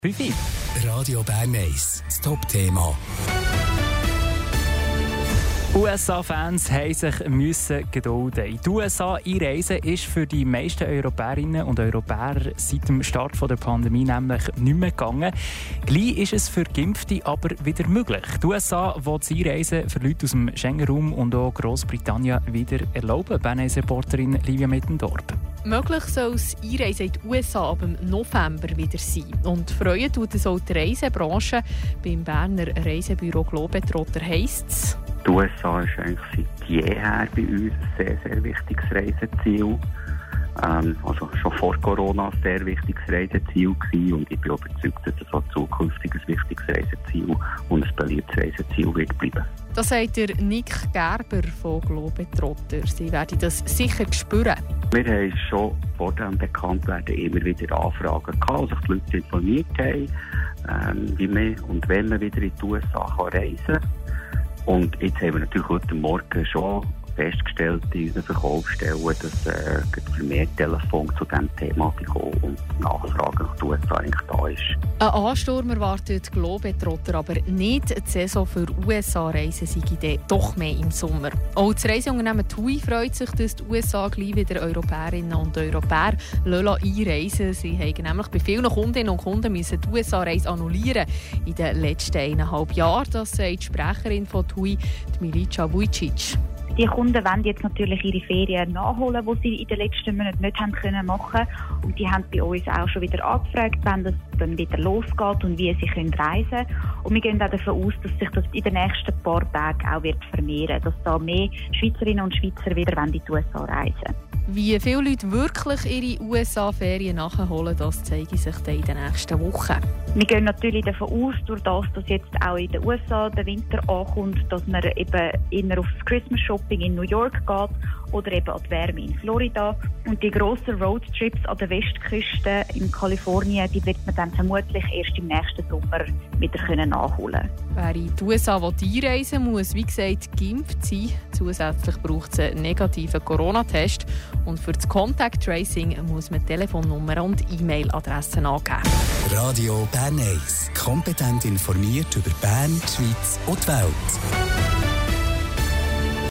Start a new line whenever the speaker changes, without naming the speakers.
5.
Radio Bern 1, das Top-Thema.
USA-Fans mussten sich gedulden. In die USA einreisen ist für die meisten Europäerinnen und Europäer seit dem Start der Pandemie nämlich nicht mehr gegangen. Gleich ist es für Geimpfte aber wieder möglich. Die USA will das Einreisen für Leute aus dem Schengen-Raum und auch Grossbritannien wieder erlauben. BNS-Reporterin Livia Mittendorf.
Möglich soll das Einreisen in die USA ab November wieder sein. Und freuen tut es auch die Reisebranche. Beim Berner Reisebüro Globetrotter heisst es:
Die USA ist eigentlich seit jeher bei uns ein sehr, sehr wichtiges Reiseziel. Also schon vor Corona ein sehr wichtiges Reiseziel gewesen. Und ich bin überzeugt, dass es auch zukünftig ein wichtiges Reiseziel und ein beliebtes Reiseziel wird bleiben.
Das sagt der Nick Gerber von Globetrotter. Sie werden das sicher spüren.
Wir haben schon vor dem Bekanntwerden immer wieder Anfragen gehabt, wo sich die Leute informiert haben, wie man und wenn man wieder in die USA reisen kann. Und jetzt haben wir natürlich heute Morgen schon festgestellt in unseren Verkaufsstellen, dass vermehrt Telefon zu diesem Thema gekommen und die Nachfrage nach den USA eigentlich da ist.
Ein Ansturm erwartet Globetrotter aber nicht. Die Saison für USA-Reisen sei doch mehr im Sommer. Auch das Reiseunternehmen TUI freut sich, dass die USA gleich wieder Europäerinnen und Europäer einreisen lassen. Sie haben nämlich bei vielen Kundinnen und Kunden die USA-Reise annullieren in den letzten 1,5 Jahren. Das sagt die Sprecherin von TUI, Milica Vujicic.
Die Kunden wollen jetzt natürlich ihre Ferien nachholen, die sie in den letzten Monaten nicht haben können machen. Und die haben bei uns auch schon wieder angefragt, wenn das dann wieder losgeht und wie sie reisen können. Und wir gehen auch davon aus, dass sich das in den nächsten paar Tagen auch wird vermehren, dass da mehr Schweizerinnen und Schweizer wieder in die USA reisen.
Wie viele Leute wirklich ihre USA-Ferien nachholen, das zeige sich dann in den nächsten Wochen.
Wir gehen natürlich davon aus, durch das, dass jetzt auch in den USA der Winter ankommt, dass man eben eher auf das Christmas-Shopping in New York geht oder eben an die Wärme in Florida. Und die grossen Roadtrips an der Westküste in Kalifornien, die wird man dann vermutlich erst im nächsten Sommer wieder nachholen können.
Wer in die USA einreisen will, muss, wie gesagt, geimpft sein. Zusätzlich braucht es einen negativen Corona-Test. Und für das Contact Tracing muss man Telefonnummer und E-Mail-Adressen angeben.
Radio Bern 1. Kompetent informiert über Bern, die Schweiz und die Welt.